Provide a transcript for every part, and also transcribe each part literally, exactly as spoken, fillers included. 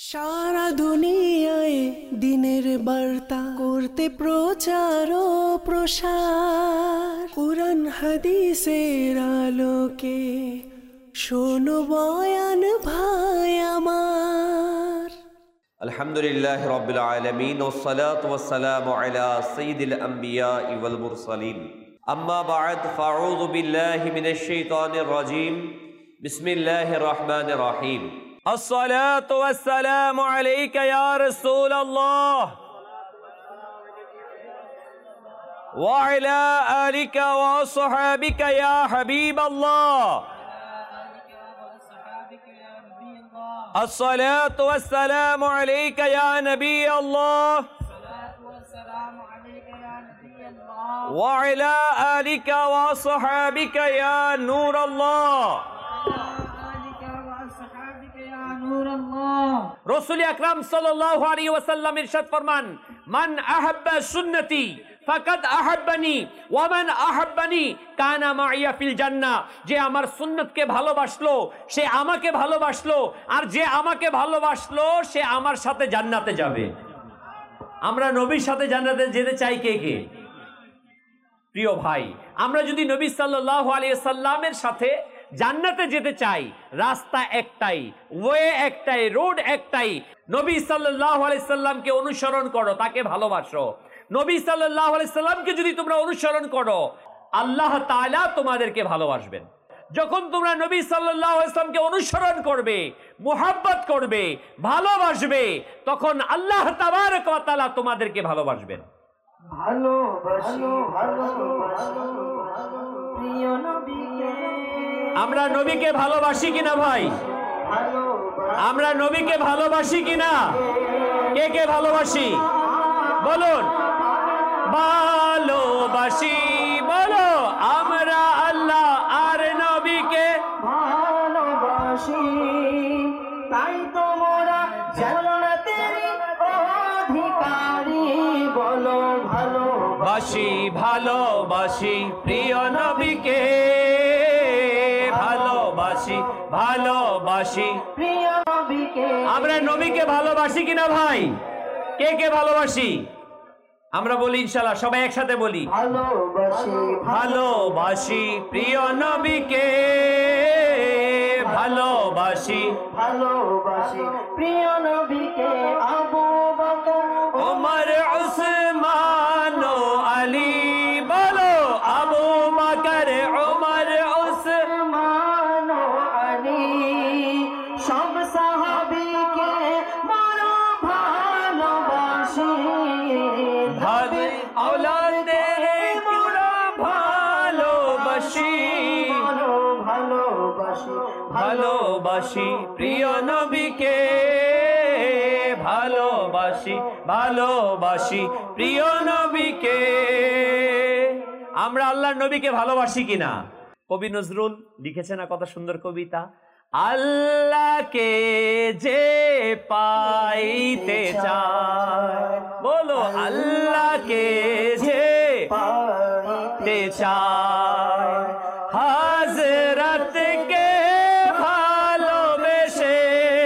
সারা দুনিয়ায় দিনের বার্তা করতে প্রচার ও প্রসার, কুরআন হাদিসের আলোকে শোনো বয়ান ভাই আমার। আলহামদুলিল্লাহ রাব্বিল আলামিন ওয়াসসালাতু ওয়াসসালামু আলা সাইয়্যিদিল আমবিয়া ওয়াল মুরসালিন, আম্মা বা'দ, ফাআউযু বিল্লাহি মিনাশ শাইতানির রাজীম। বিসমিল্লাহির রহমানির রহিম। আসসালাতু ওয়াসসালামু আলাইকা ইয়া রাসূলুল্লাহ ওয়া আলা আলিকা ওয়া আসহাবিকা ইয়া হাবিবাল্লাহ। الصلاة والسلام عليك يا نبي الله وعلى آلك وصحابك يا نور الله। رسول أكرم صلى الله عليه وسلم ارشاد فرمان: من أحب سنتي ফাকাদ আহাব্বানি ওয়া মান আহাব্বানি কানা মাইয়া ফিল জান্নাহ। যে আমার সুন্নতকে ভালোবাসলো সে আমাকে ভালোবাসলো, আর যে আমাকে ভালোবাসলো সে আমার সাথে জান্নাতে যাবে। আমরা নবীর সাথে জান্নাতে যেতে চাই কে কে? প্রিয় ভাই, আমরা যদি নবী সাল্লাল্লাহু আলাইহি সাল্লামের সাথে জান্নাতে যেতে চাই, রাস্তা একটাই, ওয়ে একটাই, রোড একটাই। নবী সাল্লাল্লাহু আলাইহি সাল্লামকে অনুসরণ করো, তাকে ভালোবাসো। নবী সাল্লাল্লাহু আলাইহি সাল্লামকে যদি তোমরা অনুসরণ করো, আল্লাহ তাআলা তোমাদেরকে ভালোবাসবেন। যখন তোমরা নবী সাল্লাল্লাহু আলাইহি সাল্লামকে অনুসরণ করবে, মুহাব্বত করবে, ভালোবাসবে, তখন আল্লাহ তাবারক ওয়া তাআলা তোমাদেরকে ভালোবাসবেন। আমরা নবীকে ভালোবাসি কিনা ভাই? আমরা নবীকে ভালোবাসি কিনা? কে কে ভালোবাসি বলুন? ভালোবাসি বলো। আমরা আল্লাহ আর নবীকে ভালোবাসি, তাই তোমরা জান্নাতের অধিকারী। বলো ভালোবাসি, ভালোবাসি প্রিয় নবীকে, ভালোবাসি, ভালোবাসি প্রিয় নবীকে। আমরা নবীকে ভালোবাসি কিনা ভাই? কে কে ভালোবাসি? আমরা বলি ইনশাআল্লাহ, সবাই একসাথে বলি ভালোবাসি, ভালোবাসি প্রিয় নবীকে, ভালোবাসি, ভালোবাসি প্রিয় নবীকে। আবু বকর, ওমর, উসমান ও আলী বলো। আবু বকর, ওমর, উসমান মান আলী, সব সাহাবীকে বড় ভালোবাসি। ভাবে আওলাদে পুরা ভালোবাসি, বলো ভালোবাসি, ভালোবাসি প্রিয় নবীকে, ভালোবাসি, ভালোবাসি প্রিয় নবীকে। আমরা আল্লাহর নবীকে ভালোবাসি কিনা? কবি নজরুল লিখেছে না কত সুন্দর কবিতা? আল্লাহকে যে পাইতে চায়, বলো আল্লাহকে যে পাইতে চায়, হযরতকে ভালোবেসে,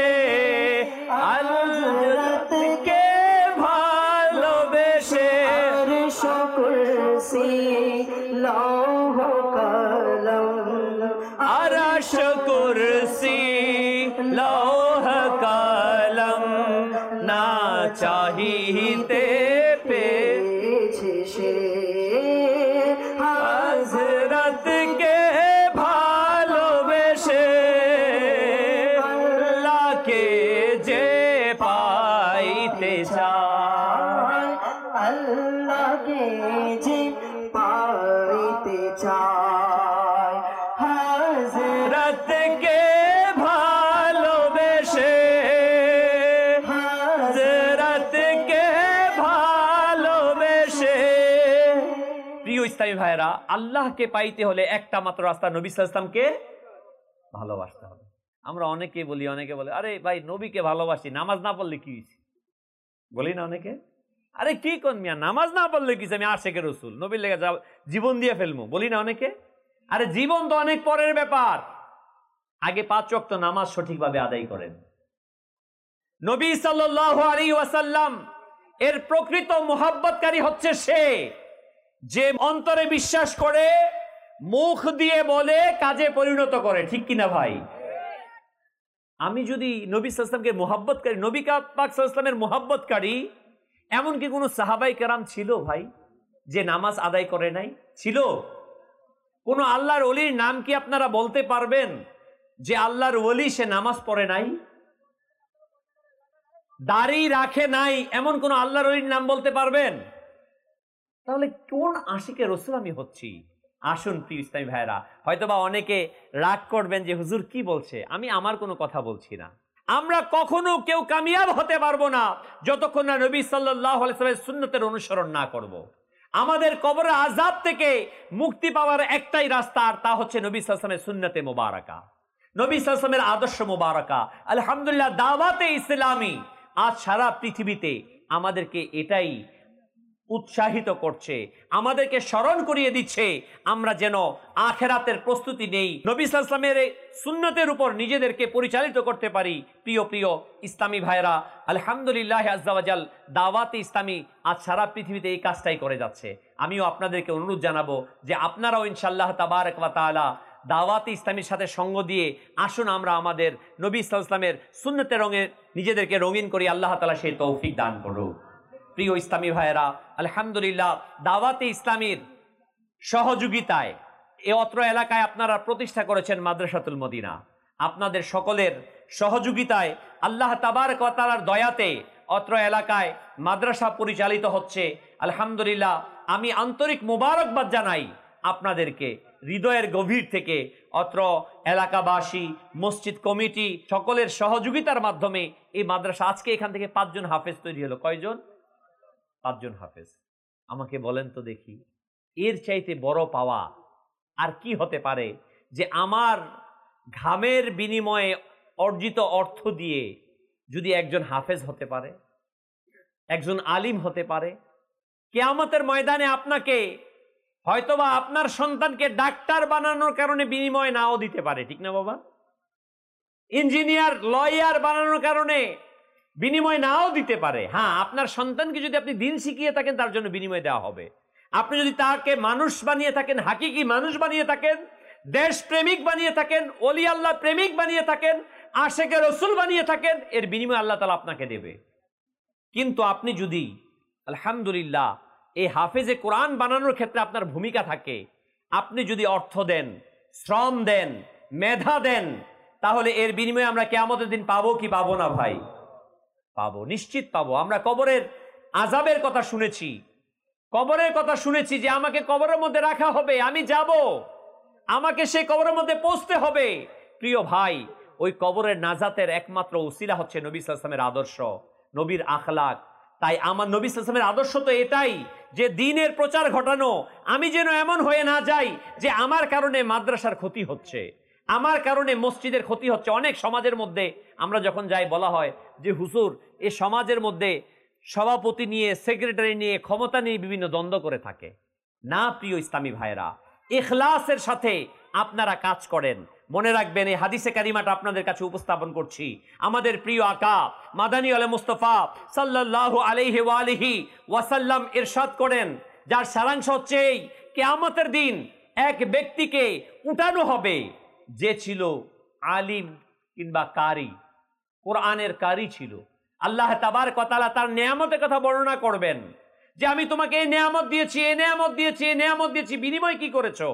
হযরতকে ভালোবেসে আরশ কুরসি লৌহ কলম, আরশ কুরসি লৌহ কলম না চাহিতে পেয়েছে সে। হযরতকে ভালোবেসে, আল্লাহকে যে পাইতে চায়, আল্লাহকে যে পাইতে চায়, হযরতকে ভালোবেসে, হযরতকে ভালোবেসে। প্রিয় ইসলামী ভাইরা, আল্লাহকে পাইতে হলে একটা মাত্র রাস্তা, নবী সাল্লাল্লাহু আলাইহি ওয়াসাল্লামকে ভালোবাসতে হবে। আমরা অনেকে বলি, অনেকে বলে আরে ভাই নবীকে ভালোবাসি, নামাজ না পড়লে কি হয়েছে? বলি না অনেকে, আরে কি কোন মিয়া, নামাজ না পড়লে কি, আমি আশিকে রাসূল, নবীর লেগে জীবন দিয়ে ফেলবো, বলি না অনেকে। আরে জীবন তো অনেক পরের ব্যাপার, আগে পাঁচ ওয়াক্ত নামাজ সঠিকভাবে আদায় করেন। নবী সাল্লাল্লাহু আলাইহি ওয়াসাল্লাম এর প্রকৃত মুহাব্বতকারী হচ্ছে সে যে অন্তরে বিশ্বাস করে, মুখ দিয়ে বলে, কাজে পরিণত করে। ঠিক কিনা ভাই? আমি যদি নবী সাল্লাল্লাহু আলাইহি ওয়াসাল্লামকে মুহাব্বতকারী, নবী পাক সাল্লাল্লাহু আলাইহি ওয়াসাল্লামের মুহাব্বতকারী এমন কি কোনো সাহাবায়ে কেরাম ছিল ভাই যে নামাজ আদায় করে নাই? ছিল? কোন আল্লাহর ওলির নাম কি আপনারা বলতে পারবেন যে আল্লাহর ওলি সে নামাজ পড়ে নাই, দাড়ি রাখে নাই, এমন কোন আল্লাহর ওলির নাম বলতে পারবেন? তাহলে কোন আশিকে রসুল আমি হচ্ছি? আসুন প্রিয় ইসলামী ভাইরা, হয়তোবা অনেকে রাগ করবেন যে হুজুর কি বলছে, আমি আমার কোনো কথা বলছি না। আমরা কখনো কেউ কামিয়াব হতে পারবো না যতক্ষণ না নবী সাল্লাল্লাহু আলাইহি ওয়াসাল্লামের সুন্নতের অনুসরণ না করব। আমাদের কবরের আযাব থেকে মুক্তি পাওয়ার একটাই রাস্তা, আর তা হচ্ছে নবী সাল্লাল্লাহু আলাইহি ওয়াসাল্লামের সুন্নতে মুবারাকা, নবী সাল্লাল্লাহু আলাইহি ওয়াসাল্লামের আদর্শ মুবারাকা। আলহামদুলিল্লাহ, দাওয়াতে ইসলামী আজ সারা পৃথিবীতে আমাদেরকে এটাই উৎসাহিত করছে, আমাদেরকে স্মরণ করিয়ে দিচ্ছে আমরা যেন আখেরাতের প্রস্তুতি নেই, নবী সাল্লাল্লাহু আলাইহি ওয়াসাল্লামের সুন্নতের উপর নিজেদেরকে পরিচালিত করতে পারি। প্রিয় প্রিয় ইসলামী ভাইরা, আলহামদুলিল্লাহ আজ্জা ওয়া জাল, দাওয়াতে ইসলামী আজ সারা পৃথিবীতে এই কাজটাই করে যাচ্ছে। আমিও আপনাদেরকে অনুরোধ জানাবো যে আপনারাও ইনশাআল্লাহ তাবারক ওয়া তাআলা দাওয়াতে ইসলামীর সাথে সঙ্গ দিয়ে আসুন আমরা আমাদের নবী সাল্লাল্লাহু আলাইহি ওয়াসাল্লামের সুন্নতের রঙে নিজেদেরকে রঙিন করি। আল্লাহ তাআলা সেই তৌফিক দান করুন। প্রিয় ইসলামী ভাইয়েরা, আলহামদুলিল্লাহ, দাওয়াতে ইসলামীর সহযোগিতায় এ অত্র এলাকায় আপনারা প্রতিষ্ঠা করেছেন মাদ্রাসাতুল মদিনা। আপনাদের সকলের সহযোগিতায় আল্লাহ তাবারক ওয়া তাআলার দয়াতে অত্র এলাকায় মাদ্রাসা পরিচালিত হচ্ছে। আলহামদুলিল্লাহ, আমি আন্তরিক মোবারকবাদ জানাই আপনাদেরকে হৃদয়ের গভীর থেকে। অত্র এলাকাবাসী, মসজিদ কমিটি সকলের সহযোগিতার মাধ্যমে এই মাদ্রাসা আজকে এখান থেকে পাঁচজন হাফেজ তৈরি হলো। কয়জন? পাঁচজন হাফেজ। আমাকে বলেন তো দেখি, এর চাইতে বড় পাওয়া আর কি হতে পারে যে আমার ঘামের বিনিময়ে অর্জিত অর্থ দিয়ে যদি একজন হাফেজ হতে পারে, একজন আলিম হতে পারে। কিয়ামতের ময়দানে আপনাকে হয়তোবা আপনার সন্তানকে ডাক্তার বানানোর কারণে বিনিময় নাও দিতে পারে, ঠিক না বাবা? ইঞ্জিনিয়ার, লয়ার বানানোর কারণে বিনিময় নাও দিতে পারে। হ্যাঁ, আপনার সন্তানকে যদি আপনি দিন শিখিয়ে থাকেন তার জন্য বিনিময় দেওয়া হবে। আপনি যদি তাকে মানুষ বানিয়ে থাকেন, হাকিকি মানুষ বানিয়ে থাকেন, দেশ প্রেমিক বানিয়ে থাকেন, ওলি আল্লাহ প্রেমিক বানিয়ে থাকেন, আশেকে রসুল বানিয়ে থাকেন, এর বিনিময় আল্লাহ তাআলা আপনাকে দেবে। কিন্তু আপনি যদি আলহামদুলিল্লাহ এই হাফেজে কোরআন বানানোর ক্ষেত্রে আপনার ভূমিকা থাকে, আপনি যদি অর্থ দেন, শ্রম দেন, মেধা দেন, তাহলে এর বিনিময়ে আমরা কিয়ামতের দিন পাবো কি পাবো না ভাই? পাবো, নিশ্চিত পাবো। আমরা কবরের আযাবের কথা শুনেছি, কবরের কথা শুনেছি যে আমাকে কবরের মধ্যে রাখা হবে, আমি যাব, আমাকে সেই কবরের মধ্যে পৌঁছতে হবে। প্রিয় ভাই, ওই কবরের নাজাতের একমাত্র উসিলা হচ্ছে নবী সাল্লাল্লাহু আলাইহি ওয়াসাল্লামের আদর্শ, নবীর আখলাক। তাই আমার নবী সাল্লাল্লাহু আলাইহি ওয়াসাল্লামের আদর্শ তো এটাই যে দিনের প্রচার ঘটানো। আমি যেন এমন হয়ে না যাই যে আমার কারণে মাদ্রাসার ক্ষতি হচ্ছে, আমার কারণে মসজিদের ক্ষতি হচ্ছে। অনেক সমাজের মধ্যে আমরা যখন যাই বলা হয় যে হুজুর এই সমাজের মধ্যে সভাপতি নিয়ে, সেক্রেটারি নিয়ে, ক্ষমতা নিয়ে বিভিন্ন দ্বন্দ্ব করে থাকে। না প্রিয় ইসলামী ভাইরা, ইখলাসের সাথে আপনারা কাজ করেন। মনে রাখবেন, এই হাদিসে কারিমাটা আপনাদের কাছে উপস্থাপন করছি। আমাদের প্রিয় আকা মাদানী আলে মুস্তাফা সাল্লাল্লাহু আলাইহি ওয়া আলিহি ওয়াসাল্লাম ইরশাদ করেন, যার সারাংশ হচ্ছে এই, কিয়ামতের দিন এক ব্যক্তিকে উঠানো হবে যে ছিল আলিম কিংবা কারি, কোরআনের কারি ছিল। আল্লাহ তাবারক ওয়া তাআলা তার নেয়ামতের কথা বর্ণনা করবেন যে আমি তোমাকে এই নেয়ামত দিয়েছি, এই নেয়ামত দিয়েছি, এই নেয়ামত দিয়েছি, বিনিময় কি করেছো?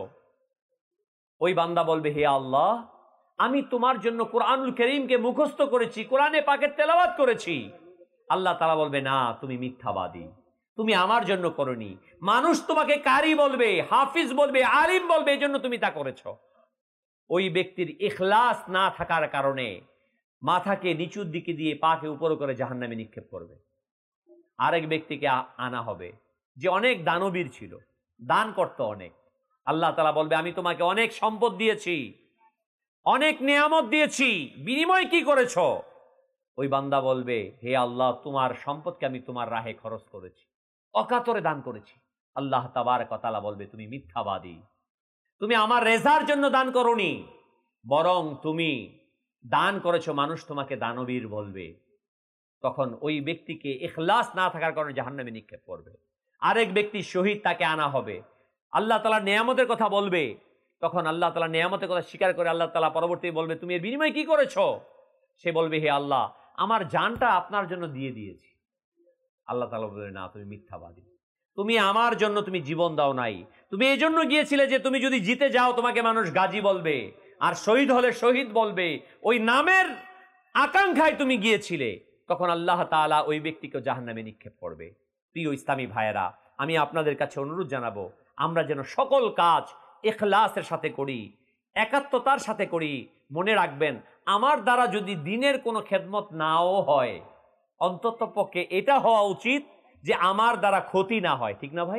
ওই বান্দা বলবে, হে আল্লাহ, আমি তোমার জন্য কোরআনুল কারীমকে মুখস্থ করেছি, কোরআনে পাকের তেলাওয়াত করেছি। আল্লাহ তাআলা বলবে, না, তুমি মিথ্যাবাদী, তুমি আমার জন্য করনি। মানুষ তোমাকে কারি বলবে, হাফিজ বলবে, আলিম বলবে, এই জন্য তুমি তা করেছো। ওই ব্যক্তির ইখলাস না থাকার কারণে মাথাকে নিচুর দিকে দিয়ে পাকে উপরে করে জাহান্নামে নিক্ষেপ করবে। আরেক ব্যক্তিকে আনা হবে যে অনেক দানবীর ছিল, দান করত অনেক। আল্লাহ তাআলা বলবে, আমি তোমাকে অনেক সম্পদ দিয়েছি, অনেক নিয়ামত দিয়েছি, বিনিময় কি করেছ? ওই বান্দা বলবে, হে আল্লাহ, তোমার সম্পদকে আমি তোমার রাহে খরচ করেছি, অকাতরে দান করেছি। আল্লাহ তাবারক ওয়া তাআলা বলবে, তুমি মিথ্যাবাদী, তুমি আমার রেজার জন্য দান করনি, বরং তুমি দান করেছো, মানুষ তোমাকে দানবীর বলবে। তখন ওই ব্যক্তিকে ইখলাস না থাকার কারণে জাহান্নামে নিক্ষেপ করবে। আরেক ব্যক্তি শহীদ, তাকে আনা হবে, আল্লাহ তাআলার নিয়ামতের কথা বলবে, তখন আল্লাহ তাআলার নিয়ামতের কথা স্বীকার করে আল্লাহ তাআলা পরবর্তী বলবে তুমি এর বিনিময়ে কি করেছো? সে বলবে হে আল্লাহ, আমার জানটা আপনার জন্য দিয়ে দিয়েছি। আল্লাহ তাআলা বলবে না, তুমি মিথ্যাবাদী, তুমি আমার জন্য তুমি জীবন দাও নাই, তুমি এই জন্য গিয়েছিলে যে তুমি যদি জিতে যাও তোমাকে মানুষ গাজী বলবে, আর শহীদ হলে শহীদ বলবে, ওই নামের আকাঙ্ক্ষায় তুমি গিয়েছিলে। তখন আল্লাহ তাআলা ওই ব্যক্তিকে জাহান্নামে নিক্ষেপ করবে। প্রিয় ইসলামী ভাইয়েরা, আমি আপনাদের কাছে অনুরোধ জানাবো আমরা যেন সকল কাজ ইখলাসের সাথে করি, একাত্মতার সাথে করি। মনে রাখবেন, আমার দ্বারা যদি দিনের কোনো খেদমত নাও হয়, অন্তত পক্ষে এটা হওয়া উচিত যে আমার দ্বারা ক্ষতি না হয়, ঠিক না ভাই?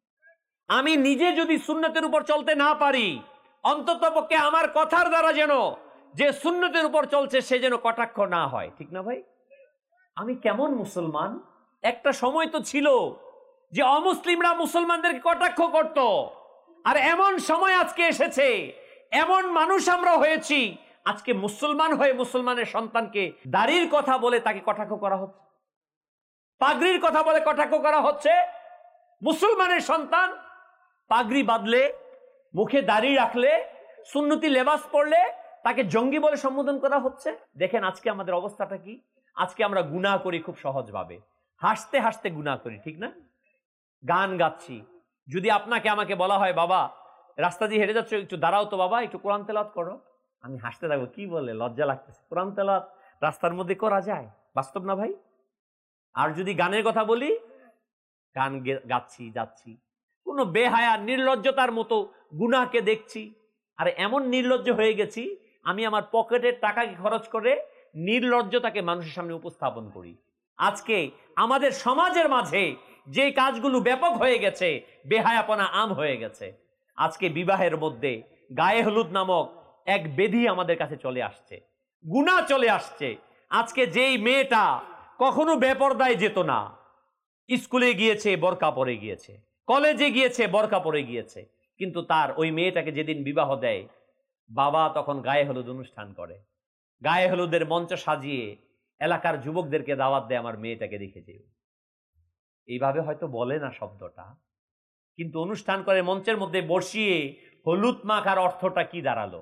আমি নিজে যদি সুন্নতের উপর চলতে না পারি, অন্তত পক্ষে আমার কথার দ্বারা যেন যে সুন্নতের উপর চলছে সে যেন কটাক্ষ না হয়, ঠিক না ভাই? আমি কেমন মুসলমান? একটা সময় তো ছিল যে অমুসলিমরা মুসলমানদেরকে কটাক্ষ করত, আর এমন সময় আজকে এসেছে, এমন মানুষ আমরা হয়েছি, আজকে মুসলমান হয়ে মুসলমানের সন্তানকে দাড়ির কথা বলে তাকে কটাক্ষ করা হচ্ছে, পাগড়ির কথা বলে কটাক্ষ করা হচ্ছে। মুসলমানের সন্তান পাগড়ি বাঁধলে, মুখে দাড়ি রাখলে, সুন্নতি লেবাস পরলে তাকে জঙ্গি বলে সম্বোধন করা হচ্ছে। দেখেন আজকে আমাদের অবস্থাটা কি। আজকে আমরা গুনাহ করি খুব সহজভাবে, হাসতে হাসতে গুনাহ করি, ঠিক না? গান গাচ্ছি, যদি আপনাকে আমাকে বলা হয় বাবা রাস্তা দিয়ে হেঁটে যাচ্ছ, একটু দাঁড়াও তো বাবা, একটু কোরআন তেলাওয়াত করো, আমি হাসতে থাকবো, কি বলে, লজ্জা লাগতেছে, কোরআন তেলাওয়াত রাস্তার মধ্যে করা যায়? বাস্তব না ভাই? আর যদি গানের কথা বলি, গান গাচ্ছি যাচ্ছি, কোনো বেহায়া নির্লজ্জতার মতো গুনাহকে দেখছি। আর এমন নির্লজ্জ হয়ে গেছি, আমি আমার পকেটের টাকাকে খরচ করে নির্লজ্জতাকে মানুষের সামনে উপস্থাপন করি। আজকে আমাদের সমাজের মাঝে যে কাজগুলো ব্যাপক হয়ে গেছে, বেহায়াপনা আম হয়ে গেছে। আজকে বিবাহের মধ্যে গায়ে হলুদ নামক এক বেধি আমাদের কাছে চলে আসছে, গুনাহ চলে আসছে। আজকে যেই মেয়েটা কখনো বেপরদায় যেত না, স্কুলে গিয়েছে বোরকা পরে গিয়েছে, কলেজে গিয়েছে বোরকা পরে গিয়েছে, কিন্তু তার ওই মেয়েটাকে যেদিন বিবাহ দেয়, বাবা তখন গায়ে হলুদ অনুষ্ঠান করে, গায়ে হলুদের মঞ্চ সাজিয়ে এলাকার যুবকদেরকে দাওয়াত দেয়, আমার মেয়েটাকে দেখে যেও। এইভাবে হয়তো বলে না শব্দটা, কিন্তু অনুষ্ঠান করে মঞ্চের মধ্যে বসিয়ে হলুদ মাখার অর্থটা কি দাঁড়ালো?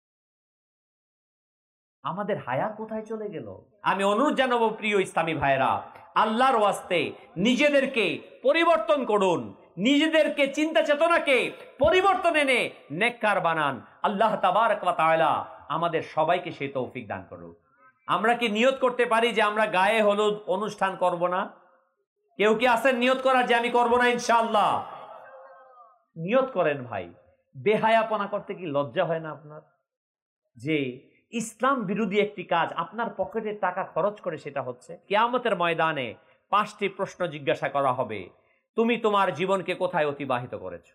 আমাদের হায়া কোথায় চলে গেল? আমি অনুরোধ জানাবো প্রিয় ইসলামী ভাইরা, আল্লাহর ওয়াস্তে নিজেদেরকে পরিবর্তন করুন, নিজেদেরকে চিন্তা চেতনাকে পরিবর্তন এনে নেককার বানান। আল্লাহ তাবারক ওয়া তাআলা আমাদের সবাইকে সেই তৌফিক দান করুন। আমরা কি নিয়ত করতে পারি যে আমরা গায়ে হলুদ অনুষ্ঠান করব না? কেউ কি আছেন নিয়ত করার যে আমি করব না ইনশাআল্লাহ? নিয়ত করেন ভাই। বেহায়াপনা করতে কি লজ্জা হয় না আপনার? যে ইসলাম বিরোধী একটি কাজ আপনার পকেটের টাকা খরচ করে সেটা হচ্ছে। কিয়ামতের ময়দানে পাঁচটি প্রশ্ন জিজ্ঞাসা করা হবে। তুমি তোমার জীবনকে কোথায় অতিবাহিত করেছো?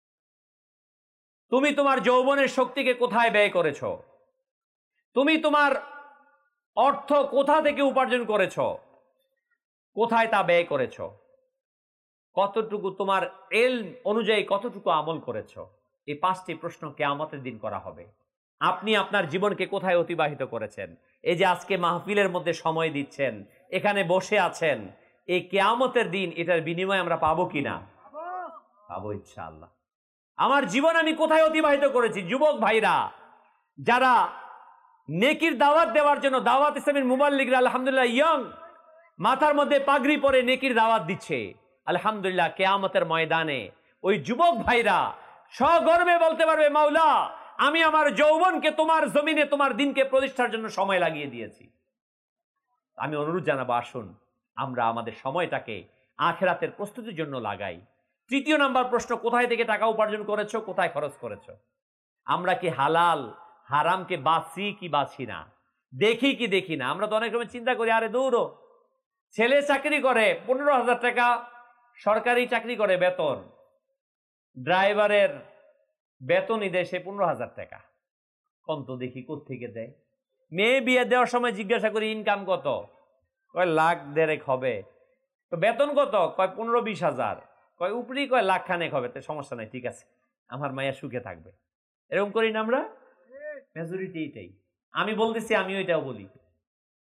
তুমি তোমার যৌবনের শক্তিকে কোথায় ব্যয় করেছো? তুমি তোমার অর্থ কোথা থেকে উপার্জন করেছো? কোথায় তা ব্যয় করেছো? কতটুকু তোমার ইলম অনুযায়ী কতটুকু আমল করেছো? এই পাঁচটি প্রশ্ন কিয়ামতের দিন করা হবে। আপনি আপনার জীবনকে কোথায় অতিবাহিত করেছেন? এই যে আজকে মাহফিলের মধ্যে সময় দিচ্ছেন, এখানে বসে আছেন, এই কিয়ামতের দিন এটার বিনিময় আমরা পাবো কিনা? পাবো ইনশাআল্লাহ। আমার জীবন আমি কোথায় অতিবাহিত করেছি? যুবক ভাইরা যারা নেকির দাওয়াত দেওয়ার জন্য দাওয়াত ইসলামের মুবাল্লিগরা আলহামদুলিল্লাহ ইয়ং, মাথার মধ্যে পাগড়ি পরে নেকির দাওয়াত দিচ্ছে, আলহামদুলিল্লাহ কিয়ামতের ময়দানে ওই যুবক ভাইরা সগর্বে বলতে পারবে, মাওলা আমি আমার যৌবনকে তোমার জমিনে তোমার দিনকে প্রতিষ্ঠার জন্য সময় লাগিয়ে দিয়েছি। আমি অনুরোধ জানাবো, আসুন আমরা আমাদের সময়টাকে আখিরাতের প্রস্তুতির জন্য লাগাই। তৃতীয় নাম্বার প্রশ্ন, কোথায় থেকে টাকা উপার্জন করেছো, কোথায় খরচ করেছো? আমরা কি হালাল হারামকে বাছি কি বাছি না, দেখি কি দেখি না? আমরা তো অনেক সময় চিন্তা করি, আরে দৌড়ো, ছেলে চাকরি করে পনেরো হাজার টাকা সরকারি চাকরি করে, বেতন ড্রাইভারের বেতনই দেয় সে পনেরো হাজার টাকা। কত দেখি কোত্থেকে দেয়? মেয়ে বিয়ে দেওয়ার সময় জিজ্ঞাসা করি ইনকাম কত, কয় লাখ দেড়েক হবে। তো বেতন কত? কয় পনেরো বিশ হাজার। কয় উপরি? কয় লাখ খানেক হবে। তো সমস্যা নাই, ঠিক আছে, আমার মাইয়া সুখে থাকবে। এরকম করি না আমরা? মেজরিটি এটাই। আমি বলতেছি, আমিও এটাও বলি।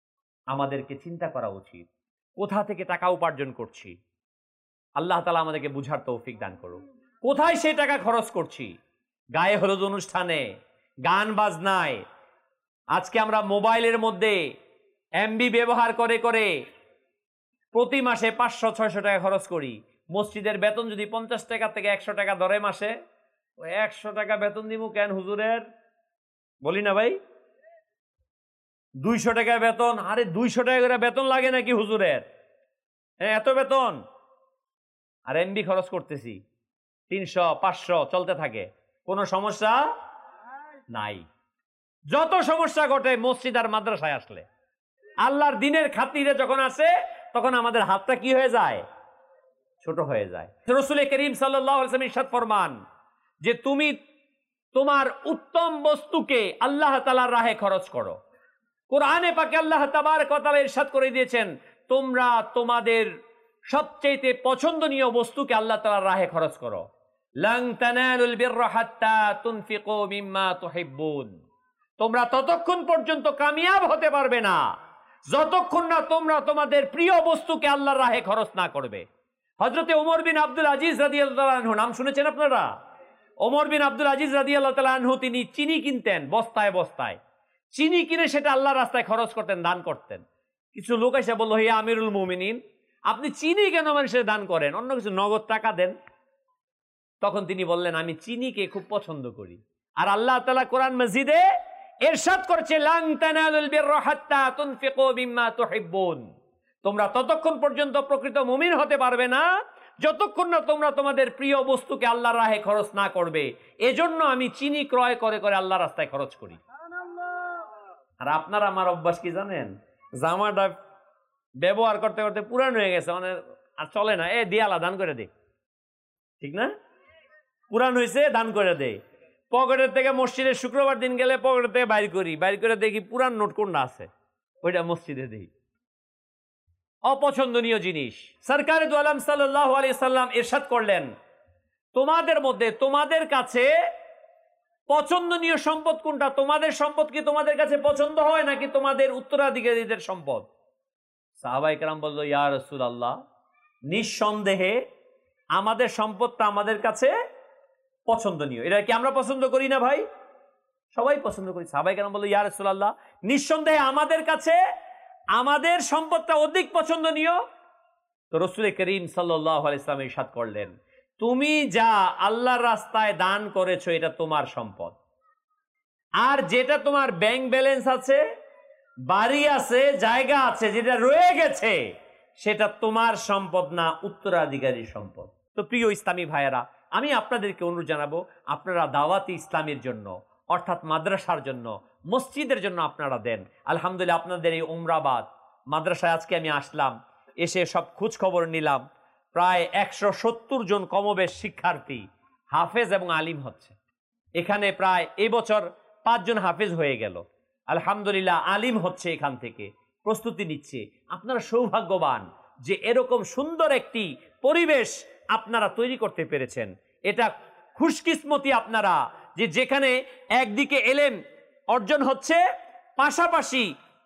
আমাদেরকে চিন্তা করা উচিত কোথা থেকে টাকা উপার্জন করছি। আল্লাহ তাআলা আমাদেরকে বুঝার তৌফিক দান করুন। কোথায় সেই টাকা খরচ করছি? গায়ে হলুদ অনুষ্ঠানে, গান বাজনায়। আজকে আমরা মোবাইলের মধ্যে এমবি ব্যবহার করে করে প্রতি মাসে পাঁচশো ছয়শো টাকা খরচ করি। মসজিদের বেতন যদি পঞ্চাশ টাকা থেকে একশো টাকা ধরে মাসে, ওই একশো টাকা বেতন দিব কেন হুজুরের? বলি না ভাই, দুইশো টাকা বেতন। আরে দুইশো টাকা করে বেতন লাগে নাকি হুজুরের? হ্যাঁ, এত বেতন। আর এমবি খরচ করতেছি তিনশো পাঁচশো, চলতে থাকে, কোনো সমস্যা নাই। যত সমস্যা ঘটে মসজিদ আর মাদ্রাসায় আসলে, আল্লাহর দিনের খাতিরে যখন আসে তখন আমাদের হাতটা কি হয়ে যায়? ছোট হয়ে যায়। রাসূল করিম সাল্লাল্লাহু আলাইহি ওয়াসাল্লাম ইরশাদ ফরমান যে তুমি তোমার উত্তম বস্তুকে আল্লাহ তাআলার রাহে খরচ করো। কোরআনে পাকে আল্লাহ তাবারক ওয়া তাআলা ইরশাদ করে দিয়েছেন, তোমরা তোমাদের সবচেয়ে পছন্দনীয় বস্তুকে আল্লাহ তাআলার রাহে খরচ করো। লান তানালুল বিররা হাত্তা তুনফিকু মিম্মা তুহিব্বুন। তোমরা ততক্ষণ পর্যন্ত কামিয়াব হতে পারবে না যতক্ষণ না তোমরা তোমাদের প্রিয় বস্তুকে আল্লাহর রাহে খরচ না করবে। হযরতে ওমর বিন আব্দুল আজিজ রাদিয়াল্লাহু তাআলা আনহু, নাম শুনেছেন আপনারা? ওমর বিন আব্দুল আজিজ রাদিয়াল্লাহু তাআলা আনহু তিনি চিনি কিনতেন বস্তায় বস্তায়। চিনি কিনে সেটা আল্লাহর রাস্তায় খরচ করতেন, দান করতেন। কিছু লোক এসে বলল, হে আমিরুল মুমিনিন, আপনি চিনি কেন মানুষের দান করেন, অন্য কিছু নগদ টাকা দেন। তখন তিনি বললেন, আমি চিনিকে খুব পছন্দ করি। আর আল্লাহ তাআলা কোরআন মাজিদে ইরশাদ করেছে, লান তানালুল বিররা হাত্তা তুনফিকু মিম্মা তুহিব্বুন। তোমরা ততক্ষণ পর্যন্ত প্রকৃত মুমিন হতে পারবে না যতক্ষণ না তোমরা তোমাদের প্রিয় বস্তুকে আল্লাহর রাহে খরচ না করবে। এজন্য আমি চিনি ক্রয় করে করে আল্লাহর রাস্তায় খরচ করি। আর আপনার আমার অভ্যাস কি জানেন? জামাটা ব্যবহার করতে করতে পুরান হয়ে গেছে, মানে আর চলে না, এ দিয়ালা দান করে দে, ঠিক না? পুরান হয়েছে, দান করে দে। পকেটের থেকে মসজিদে শুক্রবার দিন গেলে পকেটের থেকে বাইর করি, বাইর করে দেখি পুরান নোট কোনটা আছে, ওইটা মসজিদে দিই। অপছন্দনীয় জিনিস। সরকারে দু আলম সাল্লাল্লাহু আলাইহি সাল্লাম ইরশাদ করলেন, তোমাদের মধ্যে তোমাদের কাছে পছন্দনীয় সম্পদ কোনটা? তোমাদের সম্পদ কি তোমাদের কাছে পছন্দ হয় নাকি তোমাদের উত্তরাধিকারীদের সম্পদ? সাহাবায়ে কেরাম বলল, ইয়া রাসূলুল্লাহ, নিঃসন্দেহে আমাদের সম্পদটা আমাদের কাছে পছন্দনীয়। এটা কি আমরা পছন্দ করি না ভাই? সবাই পছন্দ করি। সাহাবায়ে কেরাম বলল, ইয়া রাসূলুল্লাহ, নিঃসন্দেহে আমাদের কাছে আমাদের সম্পদটা অধিক পছন্দনীয়। তো রাসূল করিম সাল্লাল্লাহু আলাইহি ওয়াসাল্লাম ইরশাদ করলেন, তুমি যা আল্লাহর রাস্তায় দান করেছো এটা তোমার সম্পদ। আর যেটা তোমার ব্যাংক ব্যালেন্স আছে, বাড়ি আছে, জায়গা আছে, যেটা রয়ে গেছে, সেটা তোমার সম্পদ না, উত্তরাধিকারী সম্পদ। তো প্রিয় ইসলামী ভাইয়েরা, আমি আপনাদেরকে অনুরোধ জানাবো, আপনারা দাওয়াতি ইসলামের জন্য, অর্থাৎ মাদ্রাসার জন্য, মসজিদের জন্য আপনারা দেন। আলহামদুলিল্লাহ, আপনাদের এই উমরাবাদ মাদ্রাসায় আজকে আমি আসলাম, এসে সব খোঁজ খবর নিলাম। প্রায় একশো সত্তর জন কমবেশ শিক্ষার্থী হাফেজ এবং আলিম হচ্ছে এখানে। প্রায় এই বছর পাঁচজন হাফেজ হয়ে গেল। আলহামদুলিল্লাহ, আলিম হচ্ছে এখান থেকে, প্রস্তুতি নিচ্ছে। আপনারা সৌভাগ্যবান যে এরকম সুন্দর একটি পরিবেশ আপনারা তৈরি করতে পেরেছেন। এটা খুশকিসমতি আপনারা, যে যেখানে একদিকে এলেম অর্জন হচ্ছে, পাশাপাশি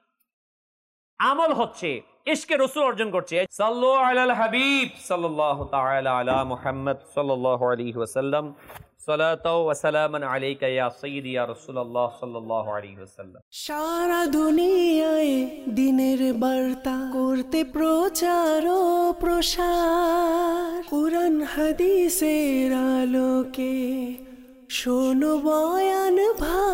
আমল হচ্ছে, ইশকে রাসূল অর্জন করছে। সাল্লু আলাল হাবিব সাল্লাল্লাহু তাআলা আলা মুহাম্মদ সাল্লাল্লাহু আলাইহি ওয়াসাল্লাম। সালাতু ওয়া সালামান আলাইকা ইয়া সাইয়্যিদি ইয়া রাসূলুল্লাহ সাল্লাল্লাহু আলাইহি ওয়াসাল্লাম। সারা দুনিয়ায় দিনের বার্তা করতে প্রচার ও প্রসার, কুরআন হাদিসের আলোকে শোনো বয়ান ভা